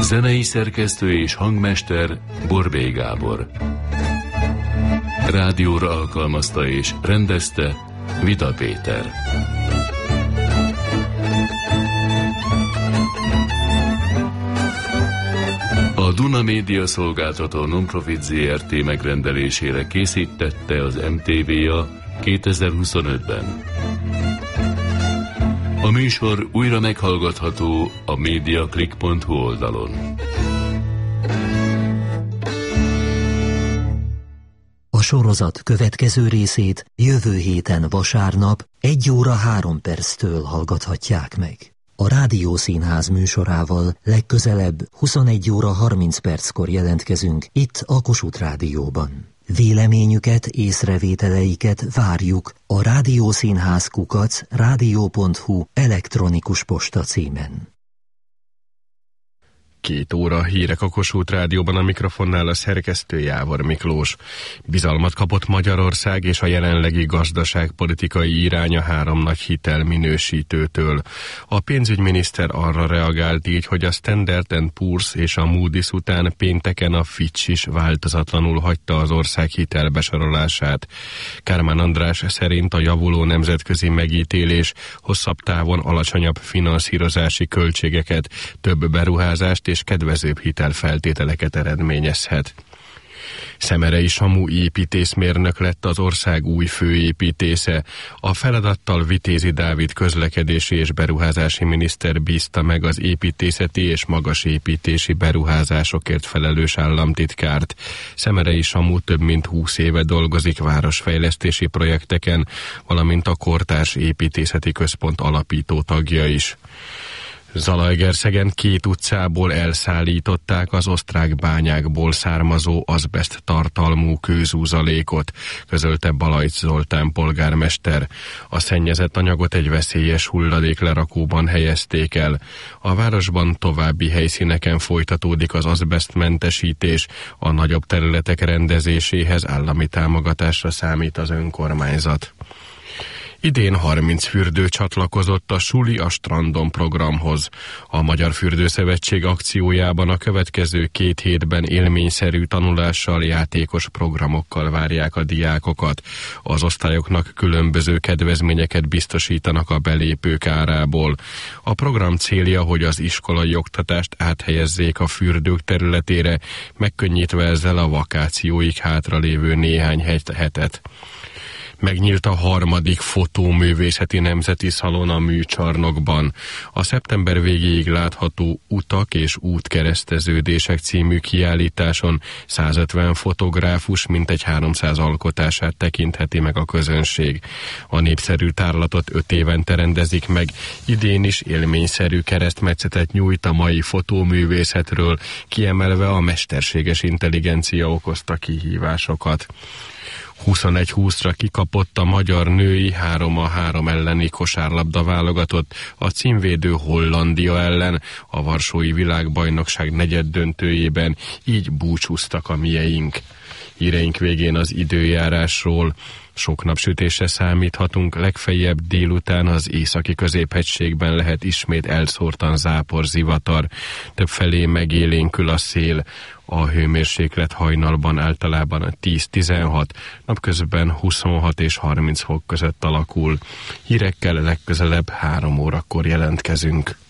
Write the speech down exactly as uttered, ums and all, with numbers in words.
Zenei szerkesztő és hangmester Borbély Gábor. Rádióra alkalmazta és rendezte Vida Péter. A Duna Média Szolgáltató Nonprofit zé er té megrendelésére készítette az em té vé-a kétezer-huszonötben. A műsor újra meghallgatható a mediaclick pont hu oldalon. A sorozat következő részét jövő héten vasárnap egy óra három perctől hallgathatják meg. A Rádiószínház műsorával legközelebb huszonegy óra harminc perckor jelentkezünk itt a Kossuth Rádióban. Véleményüket, észrevételeiket várjuk a rádiószínház kukac rádió pont hu elektronikus posta címen. Két óra hírek a Kossuth Rádióban, a mikrofonnál a szerkesztő Jávor Miklós. Bizalmat kapott Magyarország és a jelenlegi gazdaságpolitikai iránya három nagy hitelminősítőtől. A pénzügyminiszter arra reagált így, hogy a Standard and Poor's és a Moody's után pénteken a Fitch is változatlanul hagyta az ország hitelbesorolását. Kármán András szerint a javuló nemzetközi megítélés hosszabb távon alacsonyabb finanszírozási költségeket, több beruházást és kedvezőbb hitelfeltételeket eredményezhet. Szemerei Samu építészmérnök lett az ország új főépítésze. A feladattal Vitézi Dávid közlekedési és beruházási miniszter bízta meg az építészeti és magasépítési beruházásokért felelős államtitkárt. Szemerei Samu több mint húsz éve dolgozik városfejlesztési projekteken, valamint a Kortárs Építészeti Központ alapító tagja is. Zalaegerszegen két utcából elszállították az osztrák bányákból származó azbeszt tartalmú kőzúzalékot, közölte Balajcs Zoltán polgármester. A szennyezett anyagot egy veszélyes hulladéklerakóban helyezték el. A városban további helyszíneken folytatódik az azbesztmentesítés, a nagyobb területek rendezéséhez állami támogatásra számít az önkormányzat. Idén harminc fürdő csatlakozott a Suli a strandon programhoz. A Magyar Fürdőszövetség akciójában a következő két hétben élményszerű tanulással, játékos programokkal várják a diákokat. Az osztályoknak különböző kedvezményeket biztosítanak a belépők árából. A program célja, hogy az iskolai oktatást áthelyezzék a fürdők területére, megkönnyítve ezzel a vakációig hátralévő néhány hetet. Megnyílt a harmadik fotóművészeti nemzeti szalon a műcsarnokban. A szeptember végéig látható Utak és útkereszteződések című kiállításon százötven fotográfus mintegy háromszáz alkotását tekintheti meg a közönség. A népszerű tárlatot öt évente rendezik meg, idén is élményszerű keresztmetszetet nyújt a mai fotóművészetről, kiemelve a mesterséges intelligencia okozta kihívásokat. huszonegy húszra kikapott a magyar női három a három elleni kosárlabda válogatott a címvédő Hollandia ellen a varsói világbajnokság negyeddöntőjében, így búcsúztak a mieink. Híreink végén az időjárásról. Sok napsütésre számíthatunk, legfeljebb délután az északi középhegységben lehet ismét elszórtan zápor, zivatar. Többfelé megélénkül a szél. A hőmérséklet hajnalban általában tíz-tizenhat, napközben huszonhat és harminc fok között alakul. Hírekkel legközelebb három órakor jelentkezünk.